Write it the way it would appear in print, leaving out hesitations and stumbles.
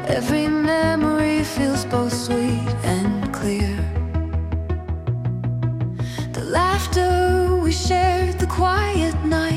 Every memory feels both sweet and clear. The laughter we shared, the quiet night,